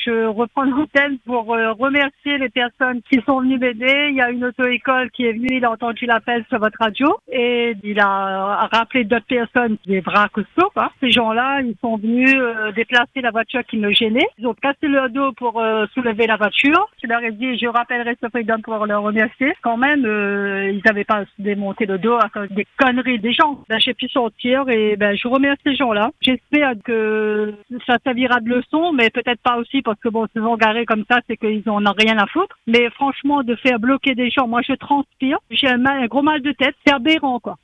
je reprends l'antenne pour remercier les personnes qui sont venues m'aider. Il y a une auto-école qui est venue, il a entendu l'appel sur votre radio et il a rappelé d'autres personnes, des bras costauds, quoi. Ces gens-là, ils sont venus déplacer la voiture qui me gênait. Ils ont cassé leur dos pour soulever la voiture. Je leur ai dit, je rappellerai ce freedom pour leur remercier. Quand même, ils n'avaient pas démonté le dos à cause des conneries des gens. Ben, j'ai pu sortir et je remercie ces gens-là. J'espère que ça servira de leçon, mais peut-être pas aussi parce que bon, se sont garés comme ça, c'est qu'ils en ont rien à foutre. Mais franchement, de faire bloquer des gens, moi je transpire, j'ai un gros mal de tête, c'est aberrant quoi.